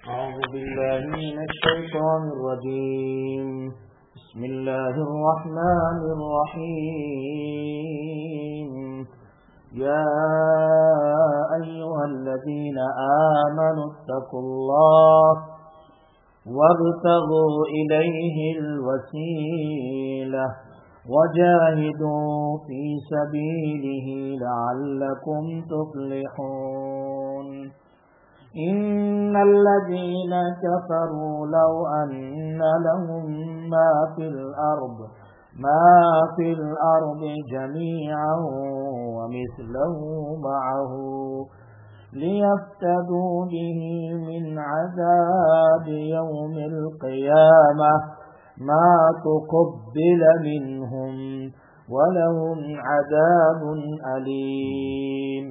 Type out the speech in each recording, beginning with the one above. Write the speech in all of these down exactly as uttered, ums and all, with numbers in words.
أعوذ بالله من الشيطان الرجيم. بسم الله الرحمن الرحيم. يا أيها الذين آمنوا اتقوا الله وابتغوا إليه الوسيلة وجاهدوا في سبيله لعلكم تفلحون. إن الذين كفروا لو أن لهم ما في الأرض ما في الأرض جميعا ومثله معه ليفتدوا به من عذاب يوم القيامة ما تقبل منهم ولهم عذاب أليم.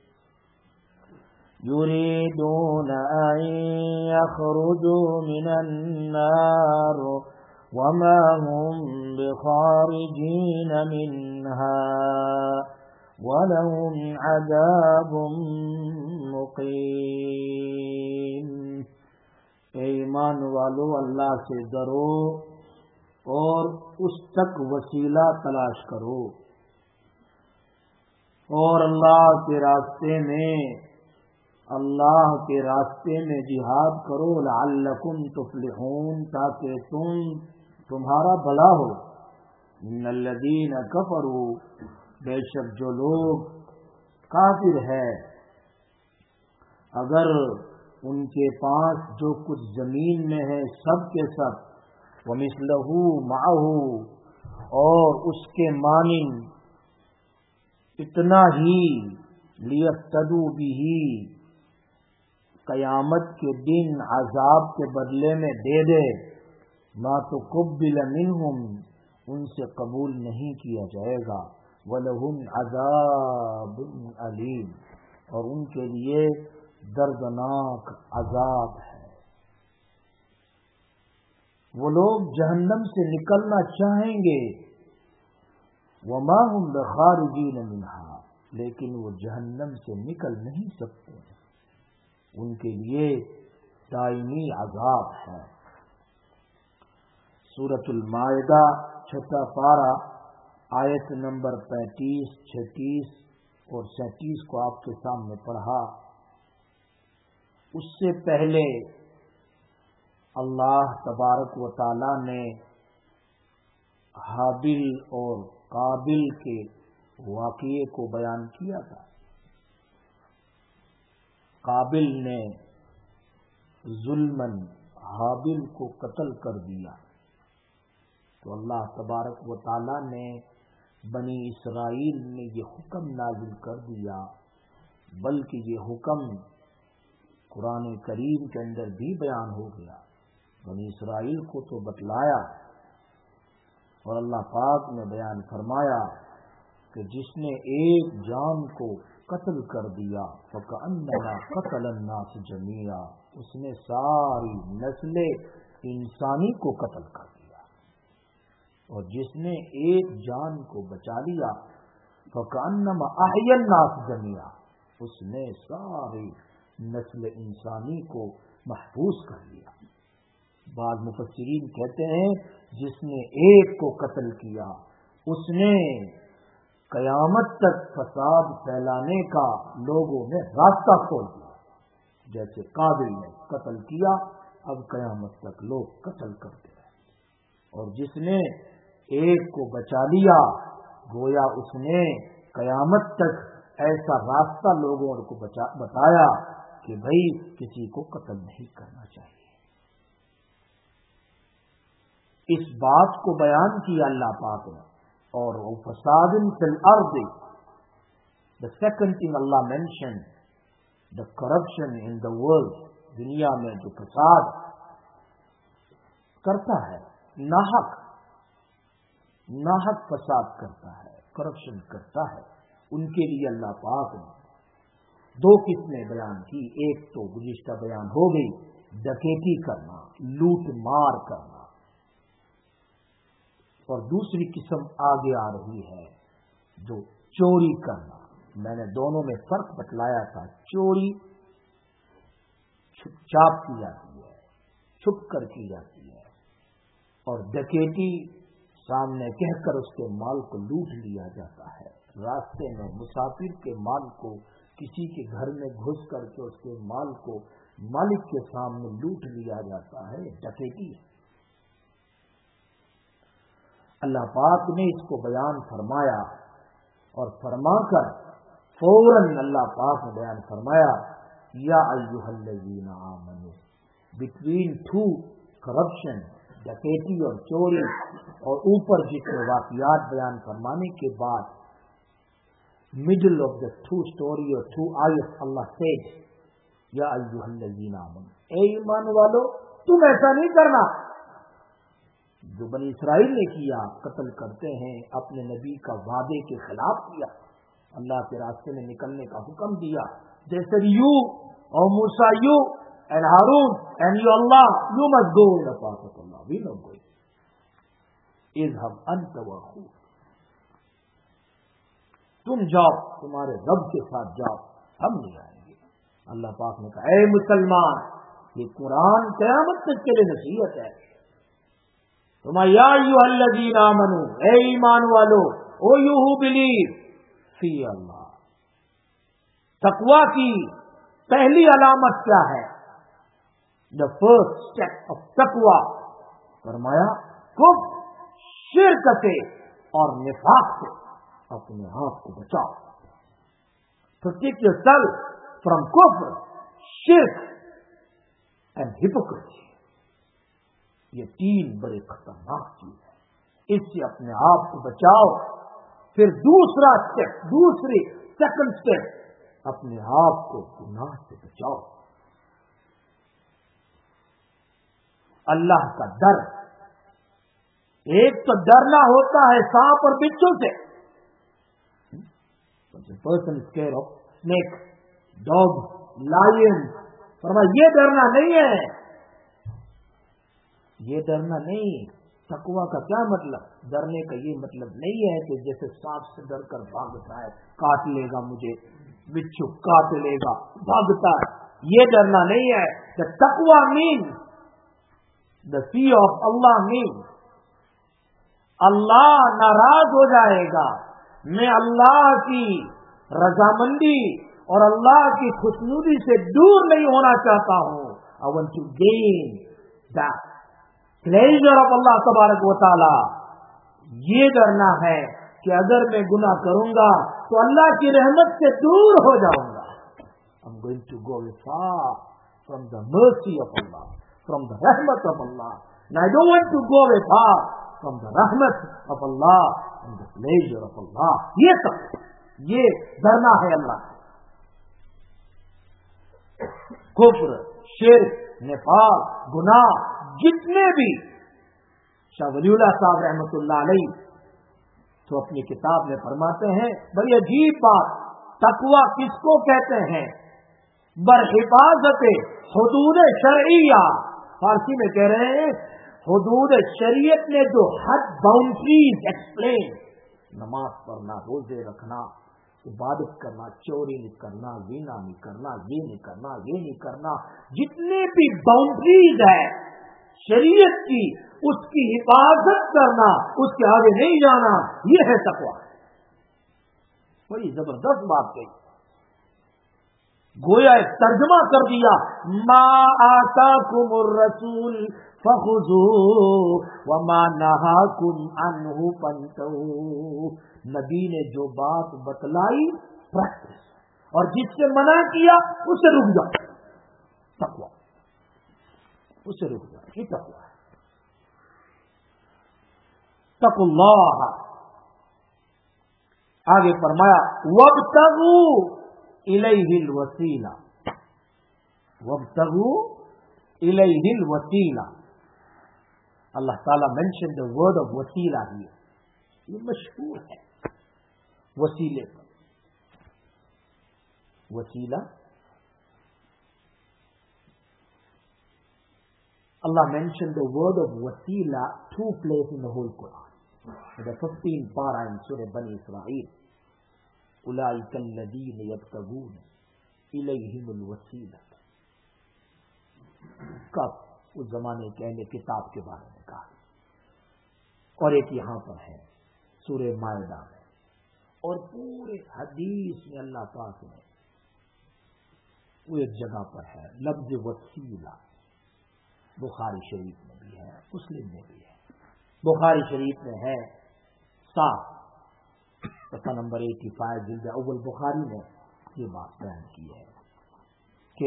يريدون أن يخرجوا من النار وما هم بخارجين منها ولهم عذاب مقيم. اے ایمان والو، اللہ سے ڈرو اور اس تک وسیلہ تلاش کرو اور اللہ کے راستے میں اللہ کے راستے میں جہاد کرو لعلکم تفلحون، تاکہ تم تمہارا بھلا ہو. ان الذین کفروا، بے شک جو لوگ کافر ہے، اگر ان کے پاس جو کچھ زمین میں ہے سب کے سب ومثلہ معہ، اور اس کے مانند اتنا ہی لیفتدوا بہ، قیامت کے دن عذاب کے بدلے میں دے دے، ما تقبل منہم، ان سے قبول نہیں کیا جائے گا، وَلَهُمْ عَذَابٌ أَلِيمٌ، اور ان کے لیے دردناک عذاب ہے. وہ لوگ جہنم سے نکلنا چاہیں گے، وَمَا هُمْ بِخَارِجِينَ مِنْهَا، لیکن وہ جہنم سے نکل نہیں سکتے، ان کے لیے دائمی عذاب ہے. سورۃ المائدہ چھٹا پارہ آیت نمبر پینتیس، چھتیس اور سینتیس کو آپ کے سامنے پڑھا. اس سے پہلے اللہ تبارک و تعالی نے حابل اور قابل کے واقعے کو بیان کیا تھا. قابل نے ظلماً حابل کو قتل کر دیا، تو اللہ تبارک و تعالی نے بنی اسرائیل نے یہ حکم نازل کر دیا، بلکہ یہ حکم قرآن کریم کے اندر بھی بیان ہو گیا. بنی اسرائیل کو تو بتلایا، اور اللہ پاک نے بیان فرمایا کہ جس نے ایک جان کو قتل کر دیا فَكَأَنَّمَا قَتَلَ النَّاسَ جَمِيعًا، اس نے ساری نسل انسانی کو قتل کر دیا. اور جس نے ایک جان کو بچا لیا فَكَأَنَّمَا أَحْيَا النَّاسَ جَمِيعًا، اس نے ساری نسل انسانی کو محفوظ کر لیا. بعض مفسرین کہتے ہیں جس نے ایک کو قتل کیا اس نے قیامت تک فساد پھیلانے کا لوگوں میں راستہ کھول دیا. جیسے قابل نے قتل کیا، اب قیامت تک لوگ قتل کرتے ہیں. اور جس نے ایک کو بچا لیا، گویا اس نے قیامت تک ایسا راستہ لوگوں کو بتایا کہ بھئی کسی کو قتل نہیں کرنا چاہیے. اس بات کو بیان کیا اللہ پاک نے. اور فساد فی الارض، the second thing Allah mentioned, the corruption in the world، دنیا میں جو فساد کرتا ہے، ناحق ناحق فساد کرتا ہے، کرپشن کرتا ہے، ان کے لیے اللہ پاک نے دو قسمیں بیان کی. ایک تو گزشتہ بیان ہو گئی، ڈکیتی کرنا، لوٹ مار کرنا، اور دوسری قسم آگے آ رہی ہے جو چوری کرنا. میں نے دونوں میں فرق بتلایا تھا. چوری چھپ چھاپ کی جاتی ہے، چھپ کر کی جاتی ہے، اور ڈکیتی سامنے کہہ کر اس کے مال کو لوٹ لیا جاتا ہے۔ راستے میں مسافر کے مال کو کسی کے گھر میں گھس کر کے اس کے مال کو مالک کے سامنے لوٹ لیا جاتا ہے، ڈکیتی ہے۔ اللہ پاک نے اس کو بیان فرمایا اور فرما کر فوراً اللہ پاک نے بیان فرمایا یا ایھا الذین آمنوا، بٹوین ٹو کرپشن، ڈکیتی اور چوری، اور اوپر جتنے واقعات بیان فرمانے کے بعد middle of the two story or two ayat Allah said یا ایھا الذین آمنوا، اے ایمان والو تم ایسا نہیں کرنا جو بنی اسرائیل نے کیا، قتل کرتے ہیں، اپنے نبی کا وعدے کے خلاف کیا، اللہ کے راستے میں نکلنے کا حکم دیا۔ جیسے یو اور Musa you and Harun and you Allah you must go in the path of Allah, we not going، اذهب انت واخوک، تم جاؤ تمہارے رب کے ساتھ جاؤ، ہم نہیں آئیں گے۔ اللہ پاک نے کہا اے مسلمان، یہ قرآن قیامت تک کے لیے نصیحت ہے۔ تمہارا یا ایھا الذین آمنوا، اے ایمان والو، او یو ہو بلیو فی اللہ۔ تقوی کی پہلی علامت کیا ہے؟ دا فرسٹ اسٹیپ آف تقوی، فرمایا کفر، شرک سے اور نفاق سے اپنے آپ کو بچاؤ۔ پروٹیکٹ یور سیلف فرام کفر، شرک اینڈ ہپوکریسی۔ یہ تین بڑے خطرناک چیز ہیں، اس سے اپنے آپ کو بچاؤ۔ پھر دوسرا اسٹیپ، دوسری سیکنڈ اسٹیپ، اپنے آپ کو گناہ سے بچاؤ۔ اللہ کا ڈر، ایک تو ڈرنا ہوتا ہے سانپ اور بچھو سے، person scare of snake, dog, lion, فرمایا یہ ڈرنا نہیں ہے، یہ ڈرنا نہیں۔ تقوی کا کیا مطلب؟ ڈرنے کا یہ مطلب نہیں ہے کہ جیسے سانپ سے ڈر کر بھاگتا ہے، کاٹ لے گا مجھے، بچھو کاٹ لے گا، بھاگتا ہے، یہ ڈرنا نہیں ہے۔ The taqwa means the fear of Allah means اللہ ناراض ہو جائے گا، میں اللہ کی رضامندی اور اللہ کی خوشنودی سے دور نہیں ہونا چاہتا ہوں۔ I want to gain that pleasure of Allah تبارک و تعالی۔ یہ ڈرنا ہے کہ اگر میں گناہ کروں گا تو اللہ کی رحمت سے دور ہو جاؤں گا۔ I'm going to go far from the mercy of Allah, from the rahmat of Allah, and I don't want to go far from the rahmat of Allah and the pleasure of Allah۔ یہ سب یہ ڈرنا ہے اللہ۔ کفر، شرک، نفاق، گناہ، جتنے بھی، شاہ ولی اللہ صاحب رحمۃ اللہ علیہ تو اپنی کتاب میں فرماتے ہیں، بڑی عجیب بات، تقوی کس کو کہتے ہیں؟ برحفاظت حدود شرعیہ، فارسی میں کہہ رہے ہیں حدود شریعت نے جو حد باؤنڈریز ایکسپلین، نماز پڑھنا، روزے رکھنا، عبادت کرنا، چوری نہیں کرنا، زنا نہیں کرنا، یہ نہیں کرنا، یہ نہیں کرنا، جتنے بھی باؤنڈریز ہے شریعت کی، اس کی حفاظت کرنا، اس کے آگے نہیں جانا، یہ ہے تقوی۔ بڑی زبردست بات کہی، گویا ایک ترجمہ کر دیا، ما آتاکم الرسول فخذوہ وما نہاکم عنہ فانتہوا۔ نبی نے جو بات بتلائی پریکٹس، اور جس سے منع کیا اسے رک جاؤ، تقوی، اسے رک جاؤ، یہ تقوی ہے۔ اتقوا اللہ، آگے فرمایا وابتغوا الیہ الوسیلہ، وابتغوا الیہ الوسیلہ۔ اللہ تعالیٰ مینشن دا ورڈ آف وسیلہ ہی، یہ مشہور ہے وسیلے پر۔ وسیلہ Allah mentioned the word of wasila two places in the whole Quran. In the fifteenth para in Surah Bani Israel, أُولَٰئِكَ الَّذِينَ يَبْتَغُونَ إِلَيْهِمُ الْوَسِيلَةَ کا اس زمانے کے اہل کتاب کے بارے میں کہا، اور ایک یہاں پر ہے سورہ مائدہ میں، اور پورے حدیث میں اللہ پاک نے وہ ایک جگہ پر ہے لفظ وسیلہ، بخاری شریف میں بھی ہے، مسلم میں بھی ہے۔ بخاری شریف میں ہے سات صفحہ نمبر ایٹی فائیو جلد اول بخاری میں یہ بات بیان کی ہے کہ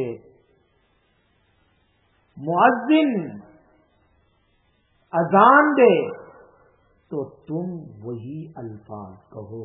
مؤذن اذان دے تو تم وہی الفاظ کہو۔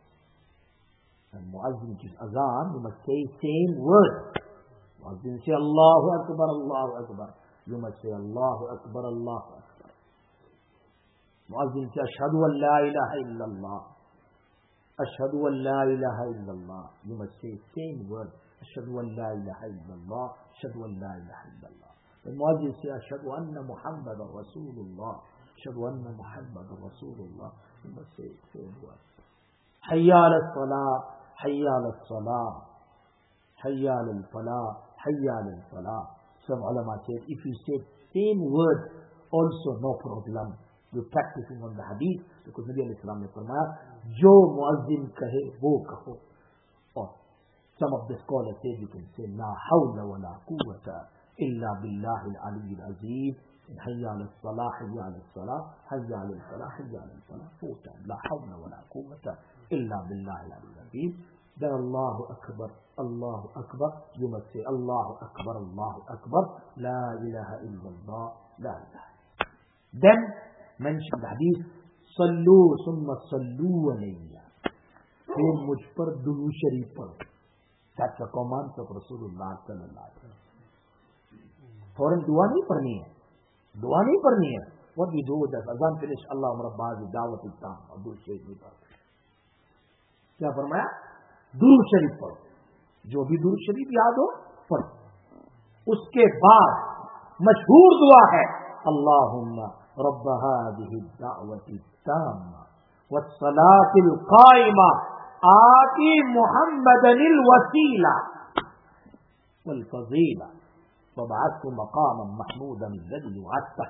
مؤذن کی اذان you must say same word۔ مؤذن سے اللہ اکبر اللہ اکبر you must say اللہ اکبر اللہ اکبر۔ مؤذن سے اشہد ان لا الہ الا اللہ اشہد ان لا الہ الا اللہ you must say same word اشہد ان لا الہ الا اللہ اشہد ان لا الہ الا اللہ۔ مؤذن سے اشہد ان محمد رسول اللہ اشہد ان محمد رسول اللہ you must say same word۔ حی علی الصلاۃ حی علی الصلاۃ حی علی الفلاح حی علی الفلاح۔ Some ulama said if you say same word also no problem, you're practicing on the hadith, because Nabi علیہ السلام نے فرمایا جو مؤذن کہے وہ کہو۔ اور some of the scholars say you can say لا حول ولا قوة الا باللہ العلی العظیم، حی علی الصلاح حی علی الصلاح حی علی الفلاح حی علی الفلاح، four times لا حول ولا قوة الا باللہ العلی العظیم۔ Then Allah Akbar Allah Akbar you must say اللہ اکبر اللہ اکبر لا الہ الا اللہ لا الہ۔ Then mention the hadith صلو ثم صلو علیہ، پھر مجھ پر درود شریف پڑھو۔ That's the command of رسول اللہ صلی اللہ علیہ وسلم۔ فوراً دعا نہیں پڑھنی ہے، دعا نہیں پڑھنی ہے۔ What we do with that اذان finish اللہم رب هذه الدعوة التامة اور درود شریف نہیں پڑھتے۔ کیا فرمایا؟ درود شریف پڑھو، جو بھی درود شریف یاد ہو پڑھو۔ اس کے بعد مشہور دعا ہے اللہم رب هذه الدعوة التامة والصلاة القائمة آتی محمدا الوسیلہ والفضیلہ وابعثه مقاما محمودا الذی وعدته۔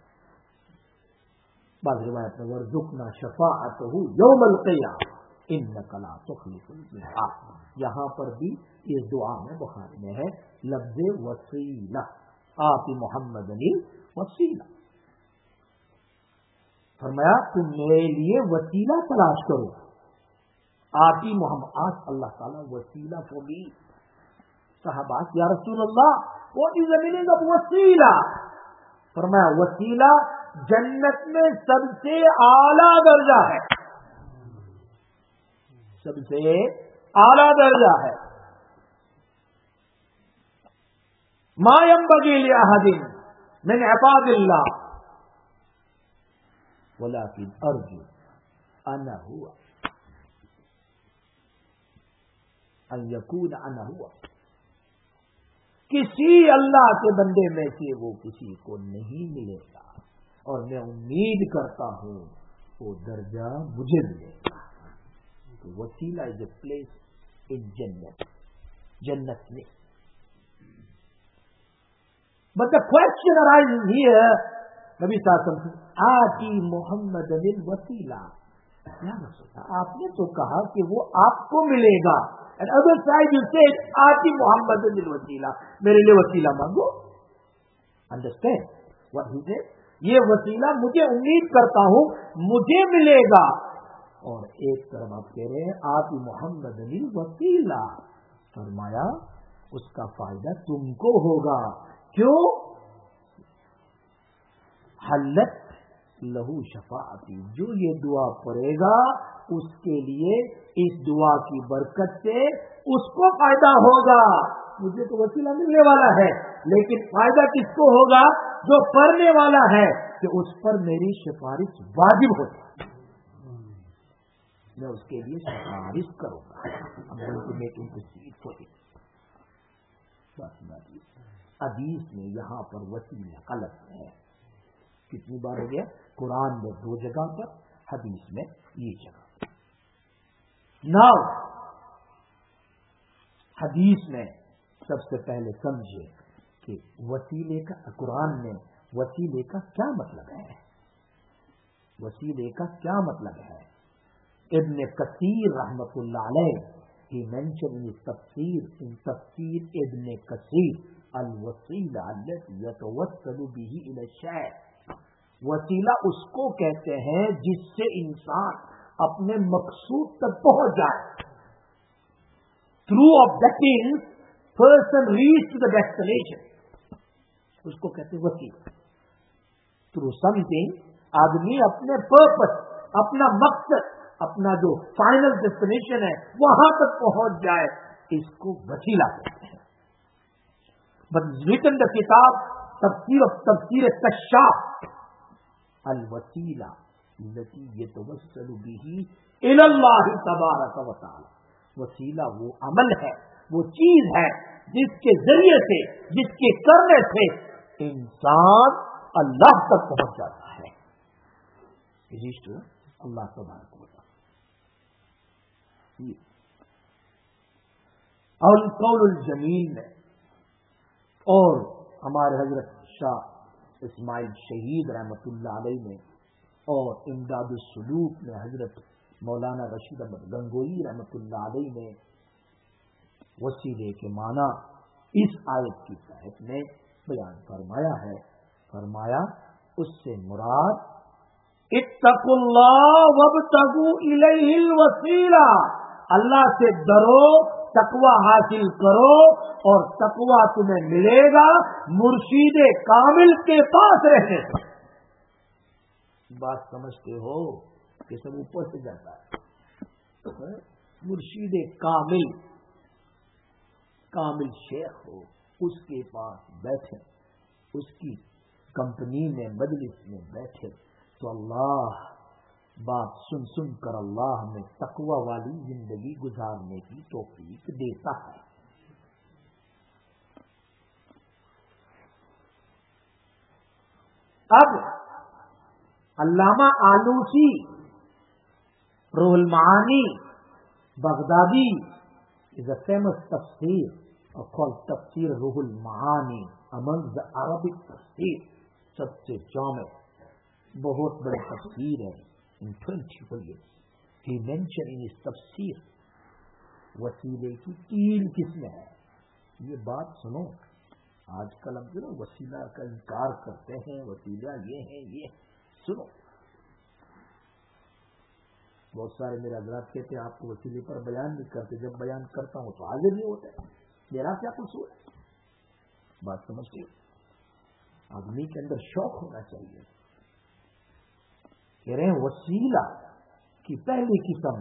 بعض روایت میں ورزقنا شفاعته یوم القیامہ انک لا تخلف الميعاد۔ یہاں پر بھی اس دعا میں بخاری میں ہے لفظ وسیلہ، آتی محمد الوسیلہ۔ فرمایا تم میرے لیے وسیلہ تلاش کرو۔ آتی محمد، آج اللہ تعالیٰ وسیلہ کو بھی صحابہ یا رسول اللہ what is the meaning of وسیلہ؟ فرمایا وسیلہ جنت میں سب سے اعلیٰ درجہ ہے، سب سے اعلیٰ درجہ ہے۔ ما ينبغي لأحد من عباد الله ولكن أرجو أنا هو أن يكون أنا هو۔ کسی اللہ کے بندے میں سے وہ کسی کو نہیں ملے گا، اور میں امید کرتا ہوں وہ درجہ مجھے ملے گا۔ وسیلہ از اے پلیس ان جنت، جنت میں۔ But the question arises here, نبی صلی اللہ علیہ وسلم آتی محمد الوسیلہ، آپ نے تو کہا کہ وہ آپ کو ملے گا، and other side you said آتی محمد الوسیلہ، میرے لیے وسیلہ مانگو۔ Understand what he said؟ یہ وسیلہ مجھے امید کرتا ہوں مجھے ملے گا، اور ایک طرف آپ کہہ رہے ہیں آتی محمد الوسیلہ، فرمایا اس کا فائدہ تم کو ہوگا۔ کیوں؟ حلت لہو شفاعتی، جو یہ دعا پڑھے گا اس کے لیے اس دعا کی برکت سے اس کو فائدہ ہوگا۔ مجھے تو وسیلہ ملنے والا ہے، لیکن فائدہ کس کو ہوگا؟ جو پڑھنے والا ہے، کہ اس پر میری سفارش واجب ہوگی، میں اس کے لیے سفارش کروں گا۔ حدیث میں یہاں پر وسیلہ غلط ہے، کتنی بار ہو گیا؟ قرآن میں دو جگہ پر، حدیث میں یہ جگہ۔ ناؤ حدیث میں سب سے پہلے سمجھے کہ وسیلے کا قرآن میں وسیلے کا کیا مطلب ہے، وسیلے کا کیا مطلب ہے. ابن کثیر رحمت اللہ علیہ he mentioned in his tafsir, in tafsir ابن کثیر الوسیلہ التي يتوسل به الى الشيء، وسیلہ اس کو کہتے ہیں جس سے انسان اپنے مقصود تک پہنچ جائے. Through of that means person reach to the destination، اس کو کہتے ہیں وسیلہ. Through something آدمی اپنے پرپس، اپنا مقصد، اپنا جو فائنل ڈیسٹینیشن ہے وہاں تک پہنچ جائے، اس کو وسیلہ کہتے ہیں. بٹ ریٹن دا کتاب تفسیر تفسیر کشاف الوسیلہ التي يتوسل به الى اللہ تبارک و تعالی. وسیلہ وہ عمل ہے، وہ چیز ہے جس کے ذریعے سے، جس کے کرنے سے انسان اللہ تک پہنچ جاتا ہے. اللہ تبارک و تعالی. اور القول الجمیل میں اور ہمارے حضرت شاہ اسماعیل شہید رحمت اللہ علیہ نے اور امداد السلوک میں حضرت مولانا رشید احمد گنگوئی رحمت اللہ علیہ نے وسیلے کے معنی اس آیت کی تحت میں بیان فرمایا ہے. فرمایا اس سے مراد اتقوا اللہ وابتغوا الیہ الوسیلہ، اللہ سے ڈرو، تقوی حاصل کرو، اور تقوی تمہیں ملے گا مرشید کامل کے پاس رہنے سے. بات سمجھتے ہو کہ سب اوپر سے جاتا ہے. مرشید کامل، کامل شیخ ہو، اس کے پاس بیٹھے، اس کی کمپنی میں مجلس میں بیٹھے تو اللہ بات سن سن کر اللہ ہمیں تقوی والی زندگی گزارنے کی توفیق دیتا ہے. اب علامہ آلوسی روح المعانی Baghdadi is a famous tafsir called تفسیر روح المعانی among the Arabic tafsir، سب سے جامع بہت بڑے تفسیر ہے. in twenty volumes he mentioned in his تفسیر وسیلے کی تین قسمیں ہیں. یہ بات سنو، آج کل ہم جو وسیلہ کا انکار کرتے ہیں، وسیلہ یہ ہے یہ سنو. بہت سارے میرے حضرات کہتے ہیں آپ کو وسیلے پر بیان نہیں کرتے، جب بیان کرتا ہوں تو حاضر نہیں ہوتے، میرا کیا قصور ہے؟ بات سمجھتے ہو؟ آدمی کے اندر شوق ہونا چاہیے. کہہ رہے ہیں وسیلہ کی پہلی قسم،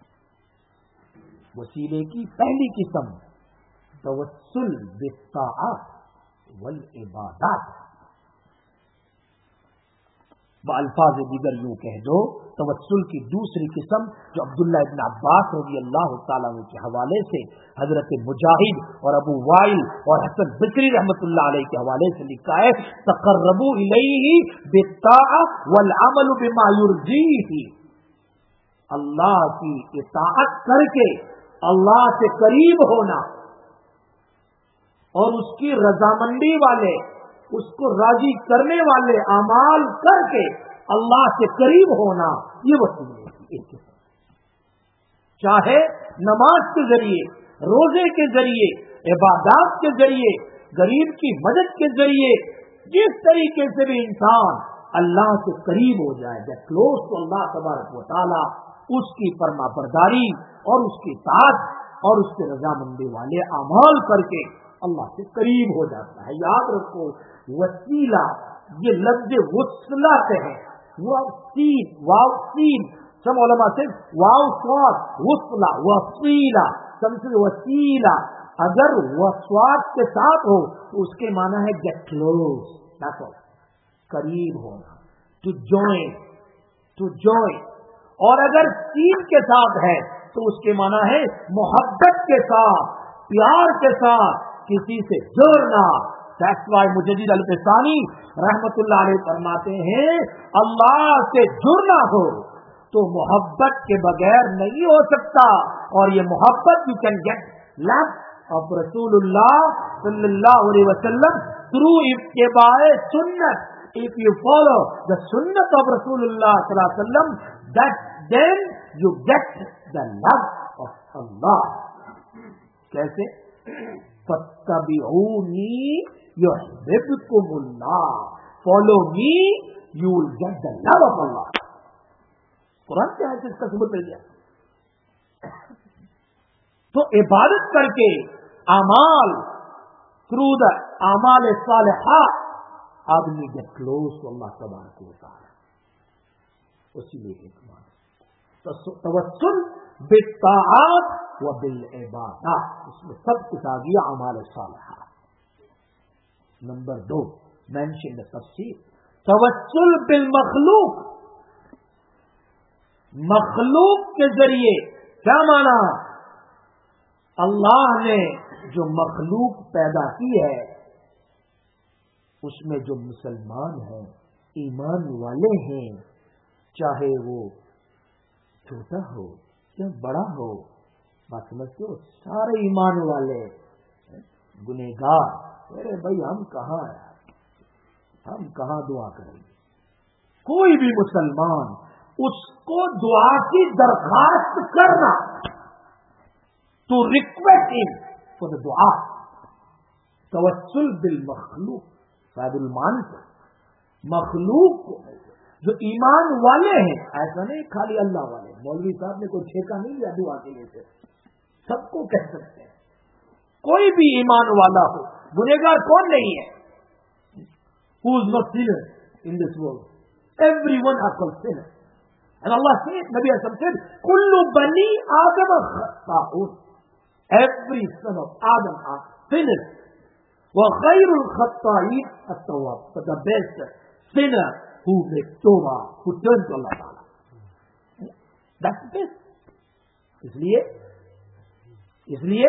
وسیلے کی پہلی قسم توسل بالطاعات والعبادات. بالفاظ دیگر یوں کہہ دو، توسل کی دوسری قسم جو عبداللہ ابن عباس رضی اللہ تعالیٰ عنہ کے حوالے سے حضرت مجاہد اور ابو وائل اور حسن بصری رحمت اللہ علیہ کے حوالے سے لکھا ہے، تقربوا الیہ بالطاعۃ والعمل بما یرضیہ. اللہ کی اطاعت کر کے اللہ سے قریب ہونا اور اس کی رضامندی والے، اس کو راضی کرنے والے اعمال کر کے اللہ سے قریب ہونا، یہ وسیلے کی ایک قسم. چاہے نماز کے ذریعے، روزے کے ذریعے، عبادات کے ذریعے، غریب کی مدد کے ذریعے، جس طریقے سے بھی انسان اللہ سے قریب ہو جائے، get close to اللہ تبارک و تعالی، اس کی فرما برداری اور اس کی اطاعت اور اس کے رضامندی والے اعمال کر کے اللہ سے قریب ہو جاتا ہے. یاد رکھو وسیلہ یہ لفظ وصلہ سے ہے، وسیل واو سین، سب علماء سے واو سواد وصلہ وسیلہ، سمجھ وسیلہ اگر وسواد کے ساتھ ہو تو اس کے معنی ہے گیٹ کلوز، دیٹس آل، قریب ہونا، ٹو جوائن، ٹو جوائن. اور اگر سین کے ساتھ ہے تو اس کے معنی ہے محبت کے ساتھ، پیار کے ساتھ کسی سے جوڑنا. That's why مجدد الفسانی رحمت اللہ علیہ فرماتے ہیں اللہ سے جڑنا ہو تو محبت کے بغیر نہیں ہو سکتا، اور یہ محبت you can get love of رسول اللہ صلی اللہ علیہ وسلم through ittiba' sunnah, if you follow the sunnah of Rasulullah sallallahu alaihi wasallam, that then you get the love of Allah. کیسے؟ فَاتَّبِعُونِي يُحْبِبْكُمُ اللَّهُ. Follow me, you will get the love of Allah. قرآن کیا ہے اس کا ثبوت مل گیا. تو عبادت کر کے اعمال through the اعمال صالحات آدمی get close to اللہ تبارک و تعالی. اسی لیے ایک بات توسل بالطاعات و بالعبادات، اس میں سب کچھ آ گیا اعمال صالحات. نمبر دو مینشن تفسیر توسل بالمخلوق. مخلوق کے ذریعے کیا مانا؟ اللہ نے جو مخلوق پیدا کی ہے اس میں جو مسلمان ہیں، ایمان والے ہیں، چاہے وہ چھوٹا ہو یا بڑا ہو، بات سمجھتے ہو، سارے ایمان والے گنہگار. ارے بھائی ہم کہاں ہیں، ہم کہاں دعا کریں گے؟ کوئی بھی مسلمان اس کو دعا کی درخواست کرنا، تو ریکویسٹ ان فور دا دعا. توسل بالمخلوق، فائد المان سے مخلوق کو جو ایمان والے ہیں، ایسا نہیں خالی اللہ والے. مولوی صاحب نے کوئی ٹھیکہ نہیں لیا دعا کے لیے، سے سب کو کہہ سکتے ہیں. کوئی بھی ایمان والا ہو، گنہگار کون نہیں ہے؟ Who is not sinner in this world? Everyone are called sinners. And Allah said, Nabi Asam said, Kullu bani Adam khata'un. Every son of Adam are sinners. Wa khairul khata'in at-tawwab. But the best sinner who makes tawbah, who turns to Allah Ta'ala. That's the best. اس لیے اس لیے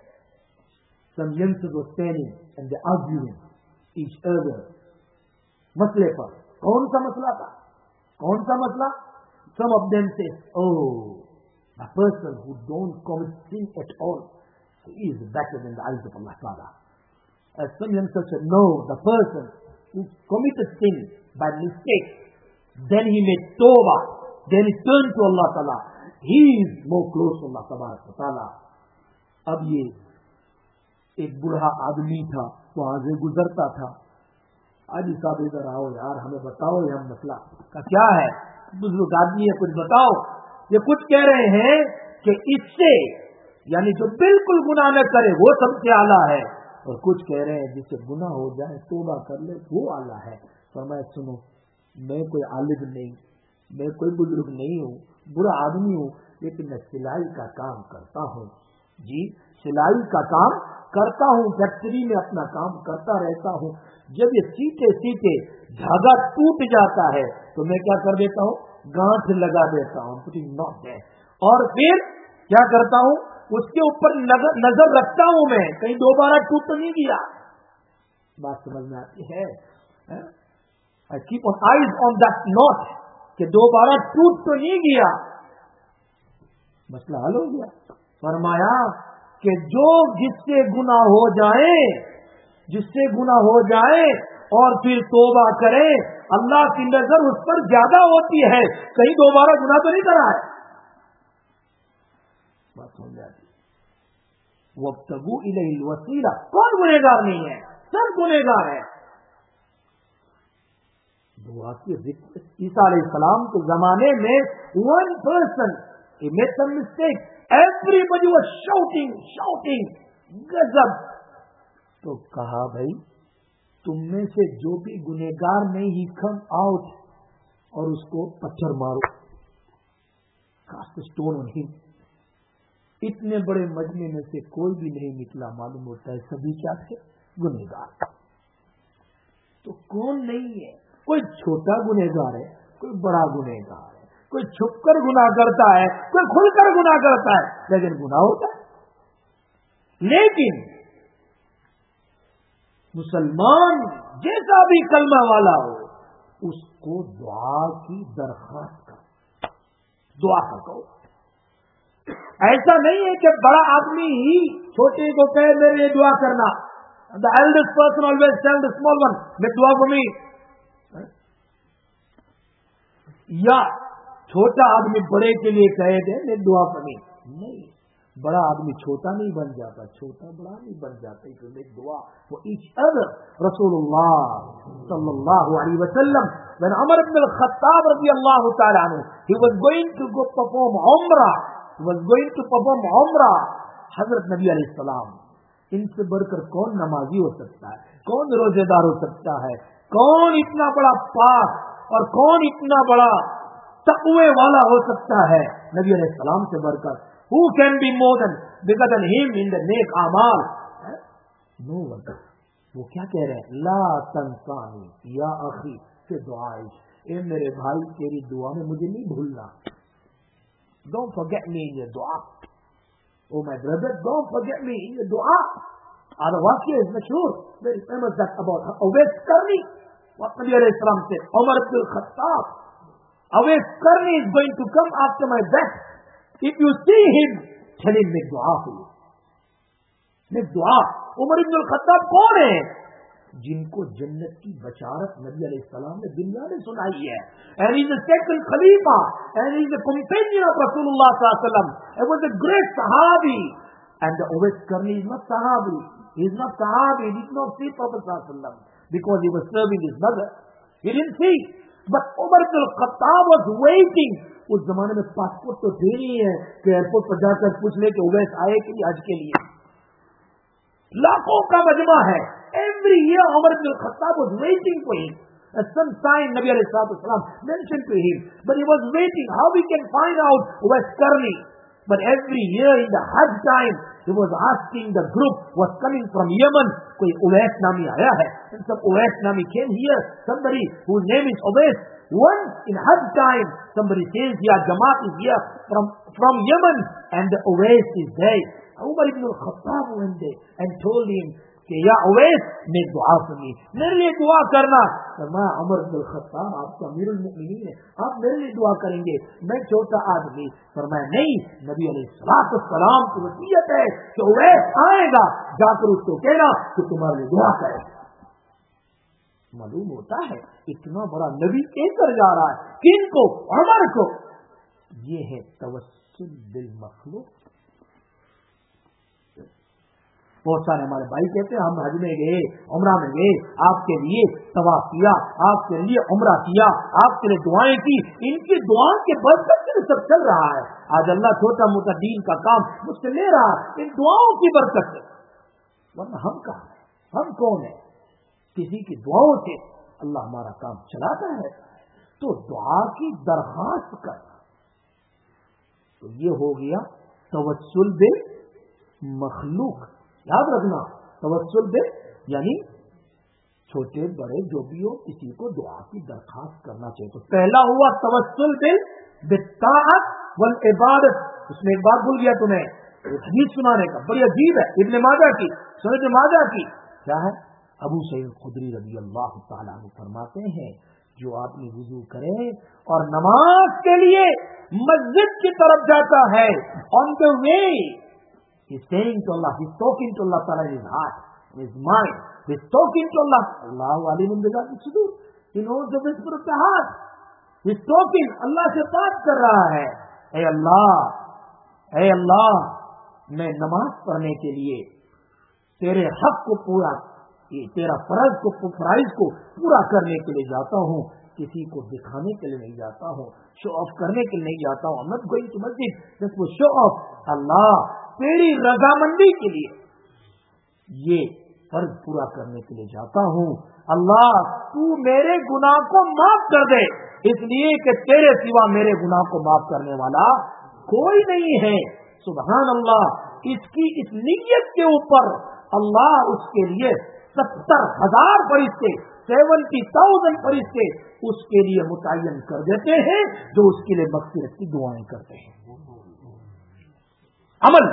some youngsters were standing and they arguing each other. مسئلے پر کون سا مسئلہ تھا؟ کون سا مسئلہ؟ Some of them say, oh, a person who don't commit sin at all, he is better than the eyes of Allah Ta'ala. As some youngsters said, no, the person who committed sin by mistake, then he made tawbah, then he turned to Allah Ta'ala, he is more close to Allah Ta'ala. اب یہ ایک بوڑھا آدمی تھا، وہاں سے گزرتا تھا. آج صاحب ادھر آؤ یار، ہمیں بتاؤ یہ مسئلہ کا کیا ہے. بزرگ آدمی ہے، کچھ بتاؤ. یہ کچھ کہہ رہے ہیں کہ اس سے یعنی جو بالکل گناہ نہ کرے وہ سب سے اعلیٰ ہے، اور کچھ کہہ رہے ہیں جس سے گناہ ہو جائے توبہ کر لے وہ اعلیٰ ہے. فرمایا سنو، میں کوئی عالم نہیں، میں کوئی بزرگ نہیں ہوں، برا آدمی ہوں، لیکن میں سلائی کا کام کرتا ہوں. جی سلائی کا کام کرتا ہوں، فیکٹری میں اپنا کام کرتا رہتا ہوں. جب یہ سیٹے سیٹے دھاگا ٹوٹ جاتا ہے تو میں کیا کر دیتا ہوں؟ گانٹھ لگا دیتا ہوں، پٹنگ ناٹ دیر. اور پھر کیا کرتا ہوں؟ اس کے اوپر نظر رکھتا ہوں، میں کہیں دوبارہ ٹوٹ تو نہیں گیا. بات سمجھ میں آتی ہے؟ I keep on eyes on that knot کہ دوبارہ ٹوٹ تو نہیں گیا. مسئلہ حل ہو گیا. فرمایا کہ جو جس سے گناہ ہو جائے، جس سے گناہ ہو جائے اور پھر توبہ کرے، اللہ کی نظر اس پر زیادہ ہوتی ہے، کہیں دوبارہ گناہ تو نہیں کرا ہے. بات سمجھ جاتی. وابتغوا الیہ الوسیلہ. کون گنہگار نہیں ہے؟ سب گنہگار ہے. دعا کی ریکویسٹ. عیسیٰ علیہ السلام کے زمانے میں one person he made some mistake, everybody was shouting shouting غضب. تو کہا بھائی تم میں سے جو بھی گنہگار نہیں ہی کم آؤٹ اور اس کو پتھر مارو. cast a stone on him. اتنے بڑے مجمع میں سے کوئی بھی نہیں نکلا. معلوم ہوتا ہے سبھی کیا تھے؟ گنہگار. تو کون نہیں ہے؟ کوئی چھوٹا گنہگار ہے، کوئی بڑا گنہگار ہے، کوئی چھپ کر گناہ کرتا ہے، کوئی کھل کر گناہ کرتا ہے، لیکن گناہ ہوتا ہے. لیکن مسلمان جیسا بھی کلمہ والا ہو اس کو دعا کی درخواست کر، دعا کا کہو. ایسا نہیں ہے کہ بڑا آدمی ہی چھوٹے کو کہے میرے لیے دعا کرنا. The eldest person always tell the small one, make dua for me. یا چھوٹا آدمی بڑے کے لیے کہے دے make dua for me. نہیں, بڑا آدمی چھوٹا نہیں بن جاتا, چھوٹا بڑا نہیں بن جاتا. تو make dua for each other. Rasulullah sallallahu alaihi wasallam, when Umar ibn al-Khattab radiyallahu ta'ala anhu, he was going to go perform Umrah, he was going to perform Umrah, حضرت نبی علیہ السلام, ان سے بڑھ کر کون نمازی ہو سکتا ہے, کون روزے دار ہو سکتا ہے, کون اتنا بڑا پاک اور کون اتنا بڑا تقوی والا ہو سکتا ہے نبی علیہ السلام سے بڑھ کر. Who can be more than bigger than him in the نیک اعمال؟ No one. وہ کیا کہہ رہے ہیں, لا تنسانی یا اخی سے دعائش, اے میرے بھائی تیری دعا میں مجھے نہیں بھولنا. Don't forget me in your dua. Oh my brother, don't forget me in your dua. Our waqia is mashhur, very famous, that about Uwais Qarni. What Nabi alayhi salam said, Umar ibn al-Khattab, Uwais Qarni is going to come after my death. If you see him, tell him make dua for you. Make dua. Umar ibn al-Khattab کون ہے؟ جن کو جنت کی بشارت نبی علیہ السلام نے دنیا میں سنائی ہے. And he is the second Khalifa, and he is the companion of Rasulullah sallallahu alaihi wasallam. He was a great Sahabi. And the Uwais Qarni is not Sahabi. He is not Sahabi. He did not see Prophet sallallahu alaihi wasallam because he was serving his mother. He didn't see. But Umar ibn al-Khattab was waiting. اس زمانے میں passport تو دے نہیں ہے کہ airport پر جا کر پوچھ لے کہ اویس آئے کہ حج کے لیے. لاکھوں کا مجمع ہے. Every year Umar ibn al-Khattab was waiting for him. At some time Nabi alayhi salatu wasalam mentioned to him, but he was waiting how we can find out Uwais Qarni. But every year in the Hajj time he was asking, the group was coming from Yemen, koi Uwais nami aaya hai, and some Uwais nami came here, somebody whose name is Uwais. Once in Hajj time somebody says, yeah, Jamaat is here from from Yemen, and the Uwais is there. Umar ibn al-Khattab went there and told him کہ یا Owais make دعا for me, میرے لیے دعا کرنا. فرمایا عمر بن الخطاب آپ تو امیر المؤمنین ہیں, آپ میرے لیے دعا کریں گے, میں چھوٹا آدمی. فرمایا نہیں, نبی علیہ الصلوۃ والسلام کی وصیت ہے کہ اویس آئے گا, جا کر اس کو کہنا کہ تمہارے لیے دعا کرے. معلوم ہوتا ہے اتنا بڑا نبی کہہ کر جا رہا ہے کن کو, عمر کو. یہ ہے توسل بالمخلوق. بہت سارے ہمارے بھائی کہتے ہیں ہم حج میں گئے, عمرہ میں گئے, آپ کے لیے طواف کیا, آپ کے لیے عمرہ کیا, آپ کے لیے دعائیں کی. ان کی دعاؤں کے برکت سے سب چل رہا ہے. آج اللہ چھوٹا موٹا دین کا کام مجھ سے لے رہا ہے ان دعاؤں کی برکت سے. ورنہ ہم کہاں ہیں, ہم کون ہیں؟ کسی کی دعاؤں سے اللہ ہمارا کام چلاتا ہے. تو دعا کی درخواست کر. تو یہ ہو گیا توسل بالمخلوق. یاد رکھنا, توسل بے یعنی چھوٹے بڑے جو بھی ہو کسی کو دعا کی درخواست کرنا چاہیے. تو پہلا ہوا توسل بالطاعت والعبادت. اس میں ایک بات بھول گیا تمہیں, ایک حدیث سنانے کا, بڑی عجیب ہے, ابن ماجہ کی, سنن ابن ماجہ کی. کیا ہے؟ ابو سعید خدری رضی اللہ تعالیٰ عنہ فرماتے ہیں جو آدمی وضو کرے اور نماز کے لیے مسجد کی طرف جاتا ہے, on the way he's saying to Allah, he's talking to Allah Ta'ala in his heart, in his mind. He's talking to Allah. Allahu alimun bi dhati sudur. He knows the whisper of the heart. He's talking. Allah سے بات کر رہا ہے. اے اللہ, اے اللہ, میں نماز پڑھنے کے لیے تیرے حق کو پورا, تیرا فرض کو فرائض کو پورا کرنے کے لیے جاتا ہوں. کسی کو دکھانے کے لیے نہیں جاتا ہوں, شو آف کرنے کے لیے نہیں جاتا ہوں. I'm not going to masjid just for show off. اللہ, تیری رضامندی کے لیے یہ فرض پورا کرنے کے لیے جاتا ہوں. اللہ, تو میرے گناہ کو معاف کر دے, اس لیے کہ تیرے سوا میرے گناہ کو معاف کرنے والا کوئی نہیں ہے. سبحان اللہ. اس کی اس نیت کے اوپر اللہ اس کے لیے ستر ہزار فرشتے, سیونٹی تھاؤزینڈ فرشتے اس کے لیے متعین کر دیتے ہیں جو اس کے لیے مغفرت کی دعائیں کرتے ہیں. عمل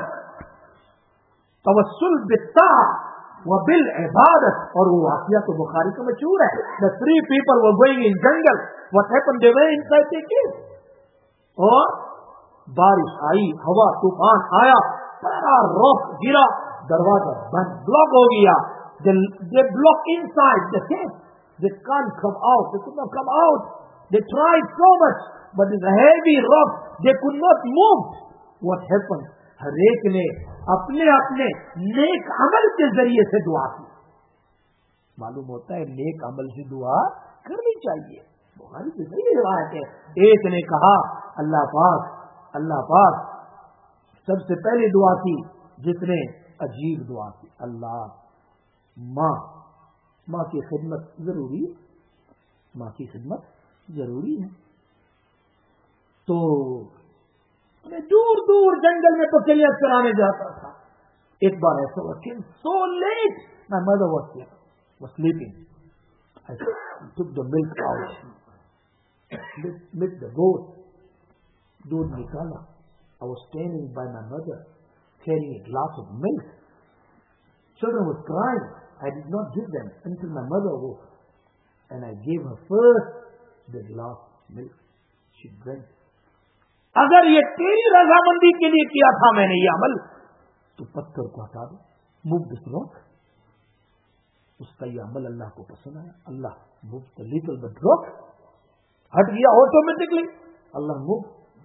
توسل بالطاعت و بالعبادت. اور وہ واقعہ تو بخاری کا مشہور ہے. The three people were going in jungle. What happened? They were inside the cave. اور بارش آئی, ہوا طوفان آیا, بڑا روک گرا, دروازہ بند, بلاک ہو گیا. they, they block inside the cave. They can't come out. They could not come out. They tried so much, but it's a heavy rock. They could not move. What happened? ہر ایک نے اپنے اپنے نیک عمل کے ذریعے سے دعا کی. معلوم ہوتا ہے نیک عمل سے دعا کرنی چاہیے. بخاری کی صحیح روایت ہے. ایک نے کہا اللہ پاک اللہ پاک سب سے پہلے دعا کی جس نے عجیب دعا کی. اللہ ماں ماں کی خدمت ضروری ہے. ماں کی خدمت ضروری ہے. تو میں دور دور جنگل میں بکریاں چرانے جاتا تھا. ایک بار ایسا ہوا کہ so late my mother was was sleeping. I took the milk out, milk the goat. دودھ نکالا. I was standing by my mother carrying a glass of milk. Children were crying. I did not give them until my mother woke, and I gave her first the glass of milk. She drank. اگر یہ تیری رضامندی کے لیے کیا تھا میں نے یہ عمل تو پتھر کو ہٹا دو. Move this rock. اس کا یہ عمل اللہ کو پسند آیا. اللہ move the little bit rock. ہٹ گیا آٹومیٹکلی. اللہ موو.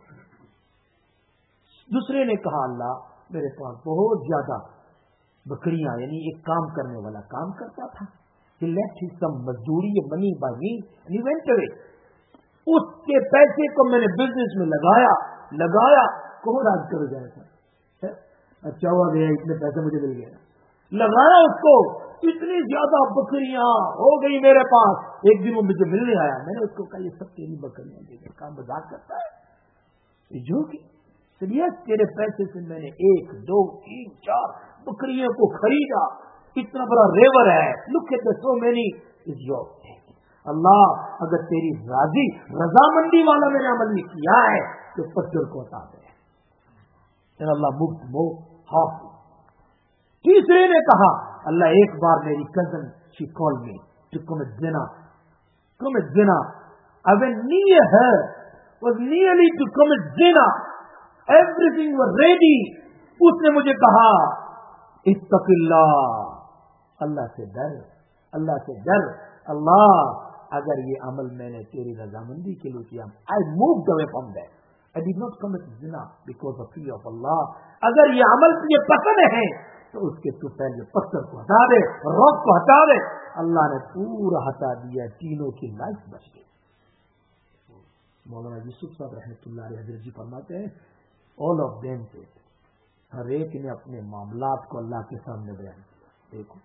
دوسرے نے کہا اللہ میرے پاس بہت زیادہ بکریاں یعنی ایک کام کرنے والا کام کرتا تھا. He left his some مزدوری money by me and he went away. اس کے پیسے کو میں نے بزنس میں لگایا لگایا کون راج کر جائے تھا. اچھا ہوا گیا اتنے پیسے مجھے مل گیا. لگایا اس کو. اتنی زیادہ بکریاں ہو گئی میرے پاس. ایک دن وہ مجھے ملنے آیا. میں نے اس کو کہا یہ سب تیری بکریاں دے گا کام مذاق کرتا ہے جو کہ چلیے تیرے پیسے سے میں نے ایک دو تین چار بکریوں کو خریدا. اتنا بڑا ریور ہے. Look at the so many is your. اللہ اگر تیری راضی رضامندی والا میں نے عمل نہیں کیا ہے تو پتھر کو ہٹا دے. اللہ مفت مو ہاف. تیسرے نے کہا اللہ ایک بار میری cousin she call me to commit زنا کمٹ زنا. I went near her was nearly to commit zina. Everything was ready. اس نے مجھے کہا اتق اللہ. اللہ سے ڈر اللہ سے ڈر. اللہ اگر یہ عمل میں نے تیری رضامندی کے لیے کیا I moved away from that. I did not commit zina because of fear of Allah. اگر یہ عمل تجھے پسند ہے تو اس کے تو پہلے پتھر کو ہٹا دے روک کو ہٹا دے. اللہ نے پورا ہٹا دیا. تینوں کی لائف بچ گئی. مولانا یوسف صاحب رحمۃ اللہ علیہ حضرت جی فرماتے ہیں all of them said. ہر ایک نے اپنے معاملات کو اللہ کے سامنے بیان کیا. دیکھو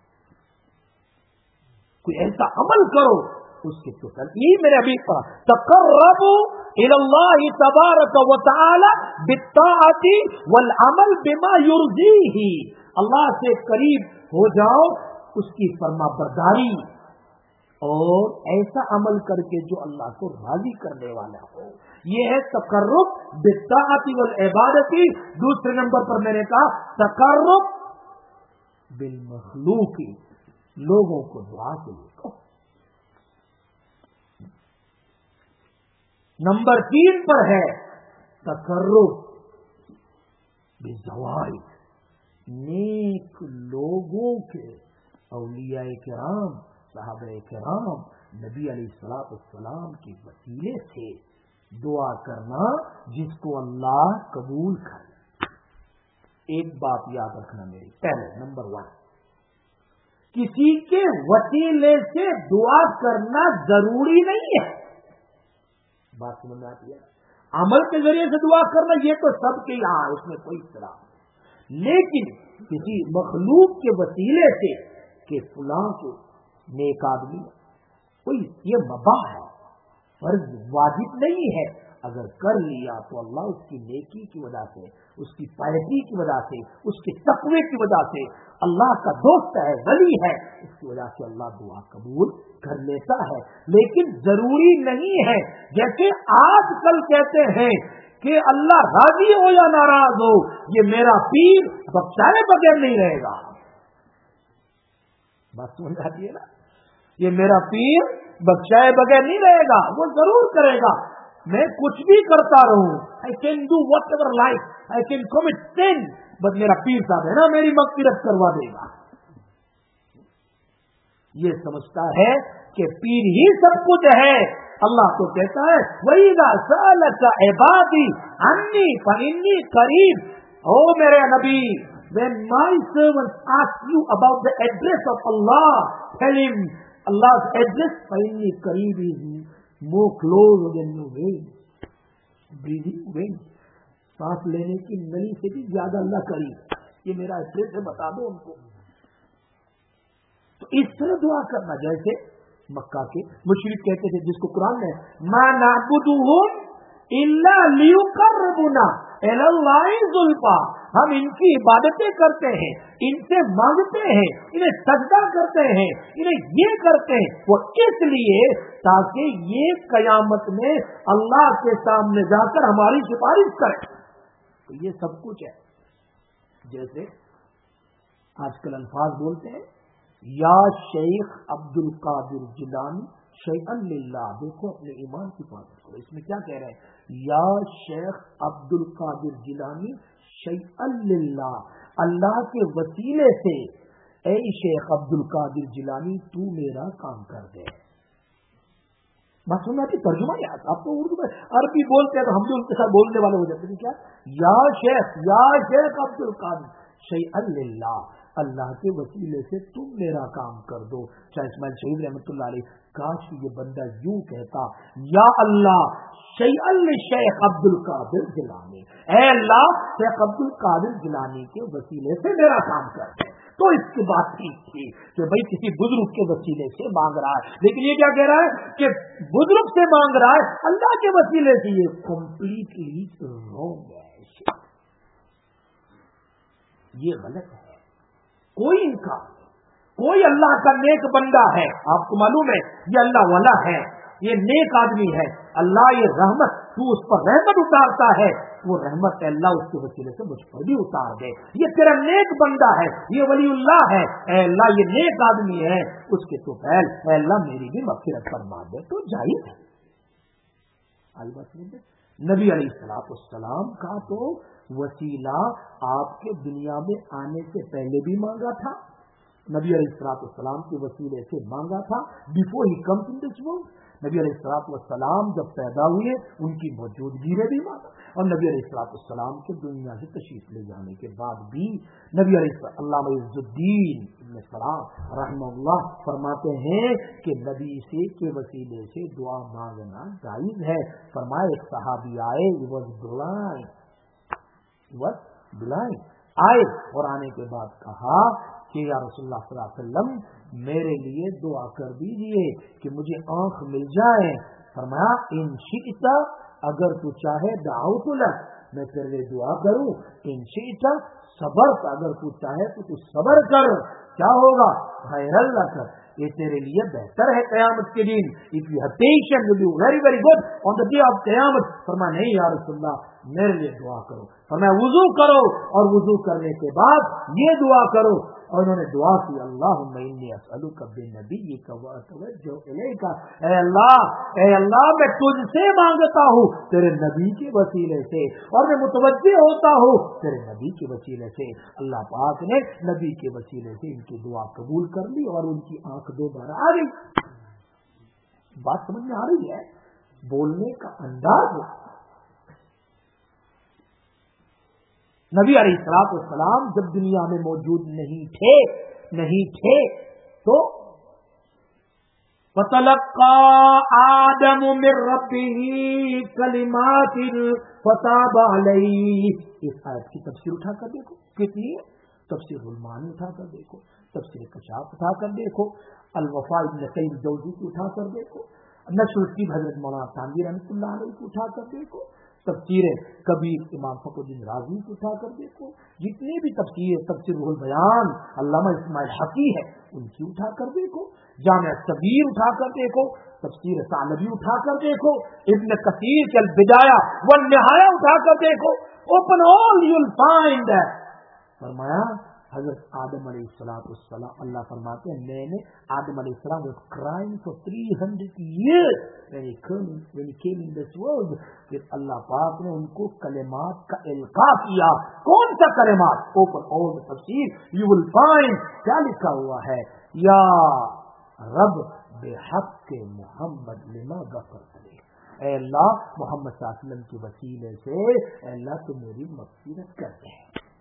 کوئی ایسا عمل کرو اس کے تو یہ میرے ابھی کہا تقربوا الى اللہ تبارک و تعالی بالطاعۃ والعمل بما یرضیہ. اللہ سے قریب ہو جاؤ اس کی فرما برداری اور ایسا عمل کر کے جو اللہ کو راضی کرنے والا ہو. یہ ہے تقرب بالطاعۃ والعبادۃ. دوسرے نمبر پر میں نے کہا تقرب بالمخلوق. لوگوں کو دعا کے لیے کہو. نمبر تین پر ہے تقرب بزوائد. نیک لوگوں کے اولیاء کرام صحابہ کرام نبی علیہ الصلوۃ والسلام کے وسیلے سے دعا کرنا جس کو اللہ قبول کرے. ایک بات یاد رکھنا میری. پہلے نمبر ون کسی کے وسیلے سے دعا کرنا ضروری نہیں ہے. بات سمجھ میں آتی ہے. عمل کے ذریعے سے دعا کرنا یہ تو سب کے یہاں اس میں کوئی اختلاف نہیں. لیکن کسی مخلوق کے وسیلے سے کہ فلاں کے نیک آدمی کوئی یہ مباح ہے فرض واجب نہیں ہے. اگر کر لیا تو اللہ اس کی نیکی کی وجہ سے اس کی پائیدی کی وجہ سے اس کے تقوی کی وجہ سے اللہ کا دوست ہے ولی ہے اس کی وجہ سے اللہ دعا قبول کر لیتا ہے. لیکن ضروری نہیں ہے جیسے آج کل کہتے ہیں کہ اللہ راضی ہو یا ناراض ہو یہ میرا پیر بخشائے بغیر نہیں رہے گا. بات سمجھ آتی ہے نا. یہ میرا پیر بخشائے بغیر نہیں رہے گا. وہ ضرور کرے گا. میں کچھ بھی کرتا رہوں I can do whatever life I can commit sin but میرا پیر صاحب ہے نا میری مغفرت کروا دے گا. یہ سمجھتا ہے کہ پیر ہی سب کچھ ہے. اللہ تو کہتا ہے وَإِذَا سَأَلَكَ عِبَادِي عَنِّي فَإِنِّي قَرِيبٌ. او میرے نبی, when my servants ask you about the address of Allah, tell him Allah's address فَإِنِّي قَرِيبٌ is more close than your vein. Breathing vein, सांس لینے کی نلی سے بھی زیادہ اللہ قریب. یہ میرا ایڈریس ہے, بتا دو ان کو. تو اس طرح دعا کرنا جیسے مکہ کے مشرک کہتے تھے, جس کو قرآن نے ما نعبدهم الا لیقربونا الی اللہ زلفا, ہم ان کی عبادتیں کرتے ہیں, ان سے مانگتے ہیں, انہیں سجدہ کرتے ہیں, انہیں یہ کرتے ہیں, وہ اس لیے تاکہ یہ قیامت میں اللہ کے سامنے جا کر ہماری سفارش کرے. تو یہ سب کچھ ہے. جیسے آج کل الفاظ بولتے ہیں یا شیخ عبد القادر جیلانی شیئا للہ. دیکھو اپنے ایمان کی حفاظت کرو. اس میں کیا کہہ رہے ہیں؟ یا شیخ عبد القادر جیلانی شیئا للہ, اللہ کے وسیلے سے اے شیخ عبد القادر جیلانی تو میرا کام کر دے. بس سننا کہ ترجمہ کیا ہے. آپ تو اردو میں عربی بولتے ہیں تو ہم بھی ان کے ساتھ بولنے والے ہو جاتے ہیں. کیا یا شیخ یا شیخ عبد القادر شیئا للہ, اللہ کے وسیلے سے تم میرا کام کر دو. شاہ اسماعیل شہید رحمۃ اللہ علیہ, کاش یہ بندہ یوں کہتا یا اللہ شیئا لشیخ عبد القادر جیلانی, اے اللہ شیخ عبد القادر جیلانی کے وسیلے سے میرا کام کر دے. تو اس کی بات ٹھیک تھی کہ بھائی کسی بزرگ کے وسیلے سے مانگ رہا ہے, لیکن یہ کیا کہہ رہا ہے کہ بزرگ سے مانگ رہا ہے اللہ کے وسیلے سے. یہ کمپلیٹلی رانگ ہے, یہ غلط ہے. کوئی انکار, کوئی اللہ کا نیک بندہ ہے, آپ کو معلوم ہے یہ اللہ والا ہے, یہ نیک آدمی ہے, اللہ یہ رحمت, تو اس پر رحمت اتارتا ہے, وہ رحمت اللہ اس کے وسیلے سے مجھ پر بھی اتار دے. یہ تیرا نیک بندہ ہے, یہ ولی اللہ ہے, اے اللہ یہ نیک آدمی ہے, اس کے تو پہل اے اللہ میری بھی مغفرت فرما دے. تو جائز ہے. آئی بات سمجھ. نبی علیہ الصلوۃ والسلام کا تو وسیلہ آپ کے دنیا میں آنے سے پہلے بھی مانگا تھا. نبی علیہ الصلوۃ والسلام کے وسیلے سے مانگا تھا before he comes in this world. نبی علیہ الصلوۃ والسلام جب پیدا ہوئے ان کی موجودگی میں بھی مانگا, اور نبی علیہ الصلوۃ والسلام کے دنیا سے تشریف لے جانے کے بعد بھی نبی علیہ السلام. علامہ عز الدین ابن سلام رحمہ اللہ فرماتے ہیں کہ نبی سے کے وسیلے سے دعا مانگنا جائز ہے. فرمایا ایک صحابی آئے, he was blind, he was blind, آئے اور آنے کے بعد کہا کہ یا رسول اللہ صلی اللہ علیہ وسلم میرے لیے دعا کر دیجئے کہ مجھے آنکھ مل جائے. فرمایا ان شئت, اگر تو چاہے دعوت لک, میں تیرے لیے دعا کروں. ان شئت صبرت, اگر تو چاہے تو تو صبر کر. کیا ہوگا؟ خیر اللہ کر, یہ تیرے لیے بہتر ہے قیامت کے دن. if you have patience will be very very good on the day of قیامت. فرمایا نہیں یا رسول اللہ میرے لیے دعا کرو. فرمایا وضو کرو, اور وضو کرنے کے بعد یہ دعا کرو. اور انہوں نے دعا کی اللہم انی اسألک بنبیک واتوجہ الیک, اے اللہ اے اللہ میں تجھ سے مانگتا ہوں تیرے نبی کے وسیلے سے, اور میں متوجہ ہوتا ہوں تیرے نبی کے وسیلے سے. اللہ پاک نے نبی کے وسیلے سے ان کی دعا قبول کر لی اور ان کی آنکھ دوبارہ آ گئی. بات سمجھ میں آ رہی ہے؟ بولنے کا انداز. نبی علیہ الصلوۃ والسلام جب دنیا میں موجود نہیں تھے نہیں تھے تو فَتَلَقَّى آدَمُ مِن رَّبِّهِ كَلِمَاتٍ فَتَابَ عَلَيْهِ. اس آیت کی تفسیر اٹھا کر دیکھو کتنی ہے. تفسیر المعانی اٹھا کر دیکھو, تفسیر کشاف اٹھا کر دیکھو, الوفاء ابن قیم جوزی کی اٹھا کر دیکھو, نشر الدین حضرت مولانا تھانوی رحمۃ اللہ علیہ کو اٹھا کر دیکھو, تفسیریں کبیر امام فخر الدین رازی کو اٹھا کر دیکھو, جتنی بھی تفسیر تفسیر روح البیان علامہ اسماعیل حقی ہے ان کی اٹھا کر دیکھو, جامع صغیر اٹھا کر دیکھو, تفسیر ثعلبی اٹھا کر دیکھو, ابن کثیر کے البدایہ والنہایہ اٹھا کر دیکھو. Open all you will find that. فرمایا حضرت آدم علیہ السلام والسلام, اللہ فرماتے ہیں میں نے آدم علیہ السلام was crying for three hundred years when he came in, when he came in this world. پھر اللہ پاک نے ان کو کلمات کا القاء کیا. کون سا کلمات؟ اوپن all the تفسیر you will find کیا لکھا ہوا ہے, یا رب بے حق کے محمد لما غفرت لے، اے اللہ محمد صلی اللہ علیہ وسلم کے وسیلے سے اے اللہ تو میری مغفرت کر دے۔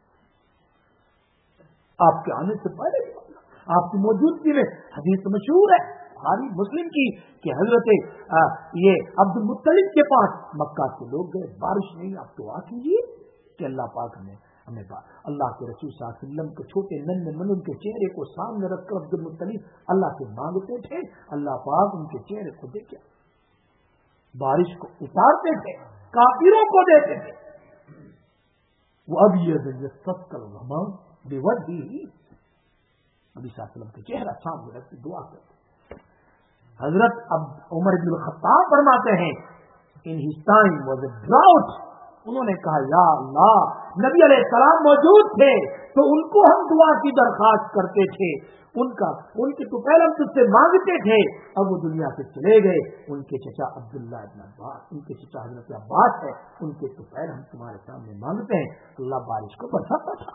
آپ کے آنے سے پہلے آپ کی موجودگی میں حدیث مشہور ہے بخاری مسلم کی کہ حضرت یہ عبد المطلب کے پاس مکہ کے لوگ گئے، بارش نہیں، آپ دعا کیجیے کہ اللہ پاک ہمیں ہمیں بات اللہ کے رسول صلی اللہ علیہ وسلم کے چھوٹے نن من ان کے چہرے کو سامنے رکھ کر عبد المطلب اللہ سے مانگتے تھے، اللہ پاک ان کے چہرے کو دیکھے، بارش کو اتارتے تھے، کافروں کو دیتے تھے۔ وہ اب یہ سب کر بے وجہ ہی نبی صلی اللہ علیہ وسلم کے چہرہ سامنے رکھ کے دعا کرتے۔ حضرت اب عمر بن الخطاب فرماتے ہیں ان his time was a drought، انہوں نے کہا یا اللہ، نبی علیہ السلام موجود تھے تو ان کو ہم دعا کی درخواست کرتے تھے، ان کا ان کے تو پہلے ہم تجھ سے مانگتے تھے، اب وہ دنیا سے چلے گئے، ان کے چچا عبداللہ ابن عباس، ان کے چچا حضرت عباس ہے، ان کے تو پہلے ہم تمہارے سامنے مانگتے ہیں، اللہ بارش کو برساتا تھا۔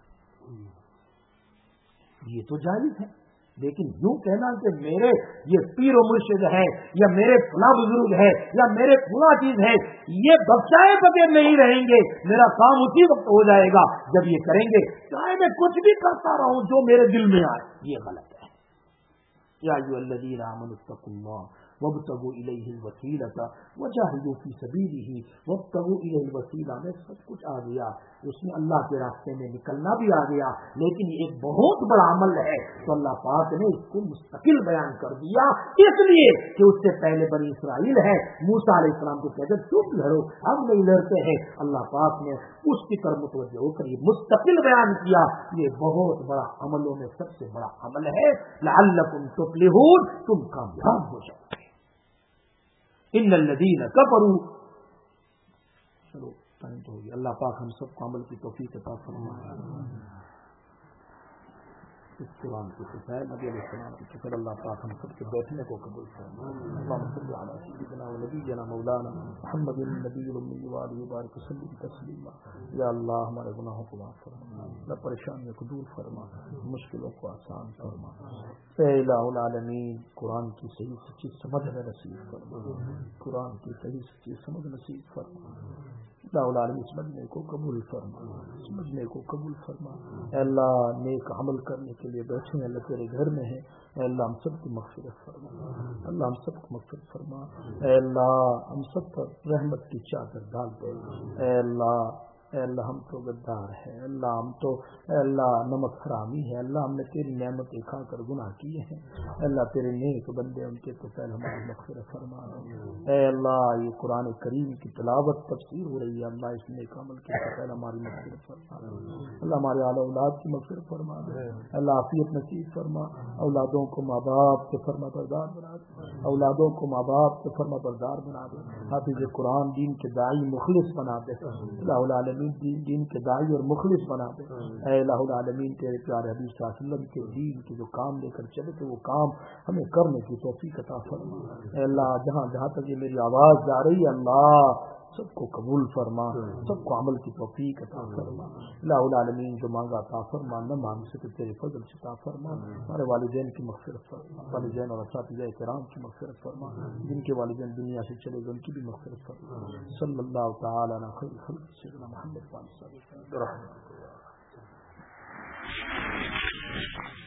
یہ تو جائز ہے، لیکن یوں کہنا کہ میرے یہ پیر و مرشد ہے یا میرے فلاں بزرگ ہے یا میرے فلاں چیز ہے، یہ بخشائے بغیر نہیں رہیں گے، میرا کام اسی وقت ہو جائے گا جب یہ کریں گے، چاہے میں کچھ بھی کرتا رہوں جو میرے دل میں آئے، یہ غلط ہے۔ یا ایھا الذین آمنوا اتقوا اللہ وابتغوا الیہ الوسیلۃ وجاہدوا فی سبیلہ وابتغوا الیہ الوسیلہ میں سب کچھ آ گیا، اس میں اللہ کے راستے میں نکلنا بھی آ گیا، لیکن یہ ایک بہت بڑا عمل ہے تو اللہ پاک نے اس کو مستقل بیان کر دیا، اس لیے کہ اس سے پہلے بنی اسرائیل ہے، موسیٰ علیہ السلام کو کہتے تم لڑو، ہم نہیں لڑتے ہیں، اللہ پاک نے اس کی طرف متوجہ ہو کر یہ مستقل بیان کیا، یہ بہت بڑا عملوں میں سب سے بڑا عمل ہے، لعلکم تفلحون، تم کامیاب ہو جاؤ۔ ان الذین کفروا، چلو ٹائم تو ہو گیا، اللہ پاک ہم سب کو عمل کی توفیق عطا فرمائے۔ اس قرآن کی سفید نبی علیہ السلام کی شکر اللہ پاک ہم سب کے بیٹھنے کو قبول فرمائے۔ اللہم صل علی سیدنا و نبینا مولانا محمد النبی الأمی وآلہ وبارک وسلم تسلیما۔ یا اللہ ہمارے گناہوں کو معاف فرما، نہ پریشانیوں کو دور فرما، مشکلوں کو آسان فرما۔ اے الہ العالمین، قرآن کی صحیح سچی سمجھ میں نصیب فرما، قرآن کی صحیح سچی سمجھ نصیب فرما، الہ العالمین سمجھنے کو قبول فرما، سمجھنے کو قبول فرما۔ اے اللہ نیک عمل کرنے کے لیے بیٹھے ہیں، اللہ تیرے گھر میں ہیں، اے اللہ ہم سب کی مغفرت فرما، اللہ ہم سب کو مغفرت فرما، اے اللہ ہم سب پر رحمت کی چادر ڈال دے، اے اللہ اے اللہ ہم تو غدار ہیں، اللہ ہم تو اے اللہ نمک حرامی ہے، اللہ ہم نے تیری نعمتیں کھا کر گناہ کیے ہیں، اے اللہ تیرے نیک بندے ان کے تو پہلے ہماری مغفرت فرما، اے اللہ یہ قرآن کریم کی تلاوت تفسیر ہو رہی ہے، اللہ اس نیک عمل کے پہلے ہماری مغفرت فرما، اللہ ہمارے اعلیٰ اولاد کی مغفرت فرما، اللہ عافیت نصیب فرما، اولادوں کو ماں باپ کے فرما بردار بنا دے، اولادوں کو ماں باپ کے فرما بردار بنا دے، حافظ قرآن دین کے داعی مخلص بنا دے، الہ العالمین دین دین کے داعی اور مخلص بنا دے، اے الہ العالمین تیرے پیارے حبیب صلی اللہ علیہ وسلم کے دین کے جو کام لے کر چلے تو وہ کام ہمیں کرنے کی توفیق عطا فرما، اے اللہ جہاں جہاں تک یہ میری آواز جا رہی ہے اللہ سب کو قبول فرما، سب کو عمل کی توفیق عطا فرما، الہ العالمین جو مانگا عطا فرما، نہ مانگ سکے تیرے فضل سے عطا فرما، ہمارے والدین کی مغفرت فرما، والدین اور اساتذہ کرام کی مغفرت فرما، جن کے والدین دنیا سے چلے گئے ان کی بھی مغفرت فرما، صلی اللہ تعالی علی خیر خلق سیدنا محمد صلی اللہ علیہ وسلم۔